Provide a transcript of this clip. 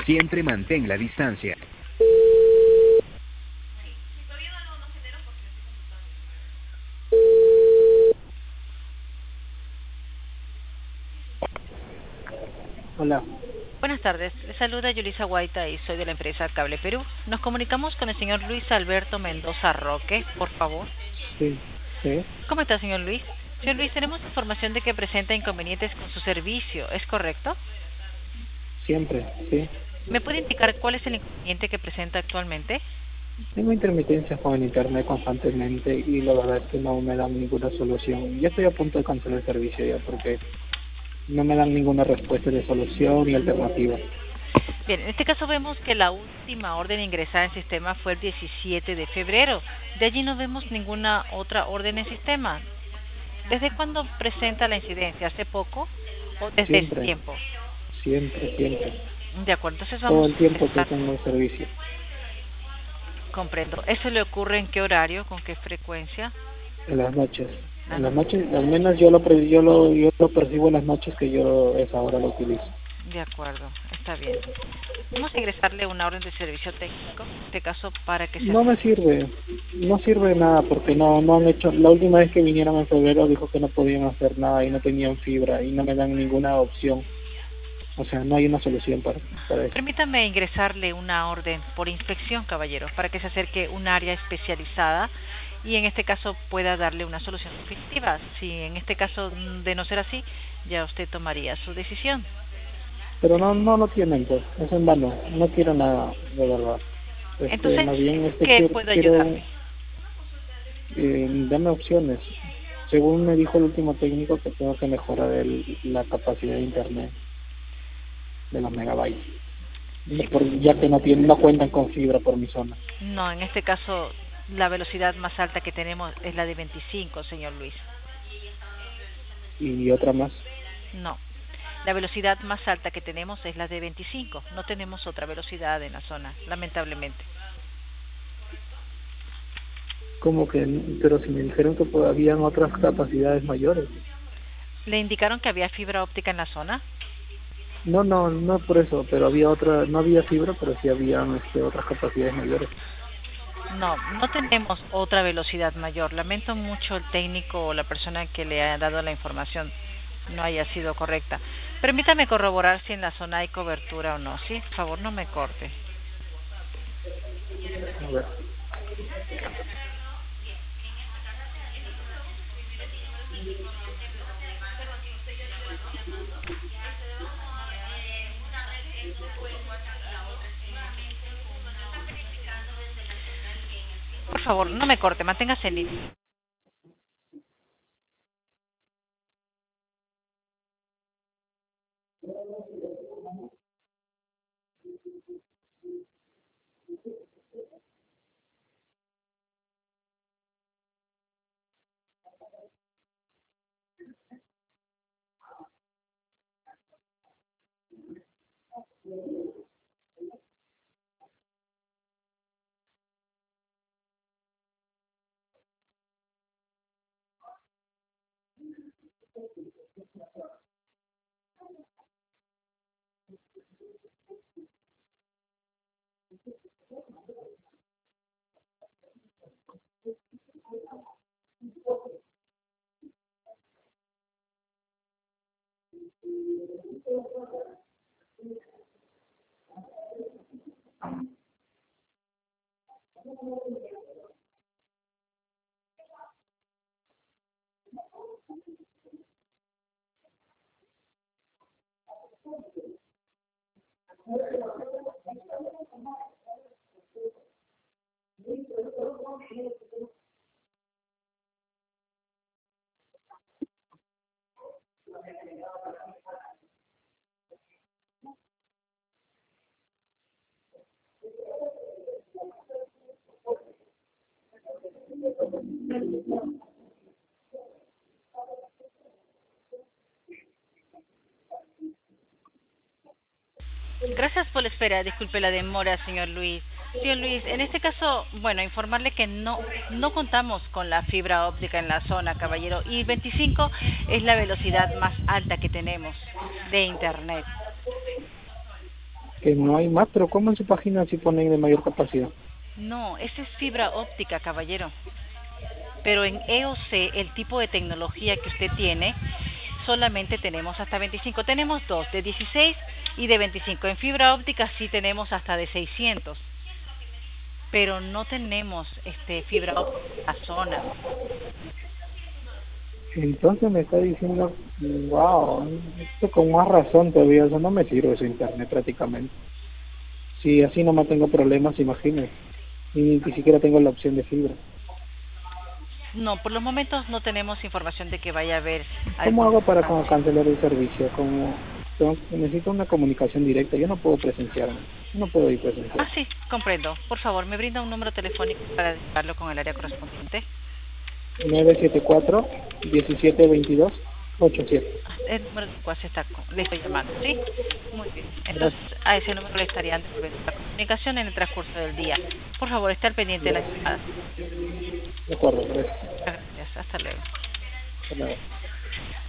Siempre mantén la distancia. Hola. Buenas tardes, le saluda Yulisa Guaita y soy de la empresa Cable Perú. Nos comunicamos con el señor Luis Alberto Mendoza Roque, por favor. Sí, sí, ¿Cómo está, señor Luis? Señor Luis, tenemos información de que presenta inconvenientes con su servicio, ¿es correcto? siempre, sí. ¿Me puede indicar cuál es el inconveniente que presenta actualmente? Tengo intermitencias con el internet constantemente y la verdad es que no me dan ninguna solución. Ya estoy a punto de cancelar el servicio ya porque no me dan ninguna respuesta de solución ni alternativa. Bien, en este caso vemos que la última orden ingresada en sistema fue el 17 de febrero. De allí no vemos ninguna otra orden en sistema. ¿Desde cuándo presenta la incidencia? ¿Hace poco o desde ese Siempre, tiempo? siempre, siempre. De acuerdo, entonces Todo vamos el a tiempo que ingresar. tengo el servicio. Comprendo. ¿Eso le ocurre en qué horario, con qué frecuencia? En las noches. La En las noche. noches, al menos yo lo percibo en las noches que yo esa hora lo utilizo. De acuerdo, está bien. Vamos a ingresarle una orden de servicio técnico, en este caso para que se... No me sirve, no sirve de nada porque no han hecho, la última vez que vinieron en febrero dijo que no podían hacer nada y no tenían fibra y no me dan ninguna opción, o sea, no hay una solución para eso. Permítame ingresarle una orden por inspección, caballero, para que se acerque un área especializada y en este caso pueda darle una solución definitiva. Si en este caso de no ser así, ya usted tomaría su decisión. Pero no lo tienen pues, es en vano, no quiero nada, de verdad. Entonces, Más bien ¿qué puedo ayudarle? darme opciones. Según me dijo el último técnico que tengo que mejorar la capacidad de internet de los megabytes. Sí. Ya que no cuentan con fibra por mi zona. No, en este caso la velocidad más alta que tenemos es la de 25, señor Luis. Y otra más. No, la velocidad más alta que tenemos es la de 25. No tenemos otra velocidad en la zona, lamentablemente. Como que, pero si me dijeron que habían otras capacidades mayores. ¿Le indicaron que había fibra óptica en la zona? No por eso, pero no había fibra, pero sí habían otras capacidades mayores. No, no tenemos otra velocidad mayor. Lamento mucho el técnico o la persona que le ha dado la información no haya sido correcta. Permítame corroborar si en la zona hay cobertura o no. Sí, por favor, no me corte. A ver. Por favor, no me corte, manténgase en línea. Gracias por la espera. Disculpe la demora, señor Luis. Señor Luis, en este caso, bueno, informarle que no contamos con la fibra óptica en la zona, caballero, y 25 es la velocidad más alta que tenemos de Internet. Que no hay más, pero ¿cómo en su página sí ponen de mayor capacidad? No, esa es fibra óptica, caballero. Pero en EOC, el tipo de tecnología que usted tiene, solamente tenemos hasta 25. Tenemos dos, de 16 y de 25. En fibra óptica sí tenemos hasta de 600. Pero no tenemos fibra óptica a zona. Entonces me está diciendo, wow, esto con más razón todavía, eso no me sirve ese internet prácticamente. Si así no me tengo problemas, imagínese. Y ni siquiera tengo la opción de fibra. No, por los momentos no tenemos información de que vaya a haber... ¿Cómo hago para cancelar el servicio? Necesito una comunicación directa, yo no puedo presenciarme, no puedo ir presencial. Ah, sí, comprendo. Por favor, ¿me brinda un número telefónico para dedicarlo con el área correspondiente? 974-1722-87. El número del cual le estoy llamando, ¿sí? Muy bien. Entonces, a ese número le estarían devolviendo la comunicación en el transcurso del día. Por favor, esté al pendiente de la llamada. De acuerdo, gracias. Gracias, hasta luego. Hasta luego.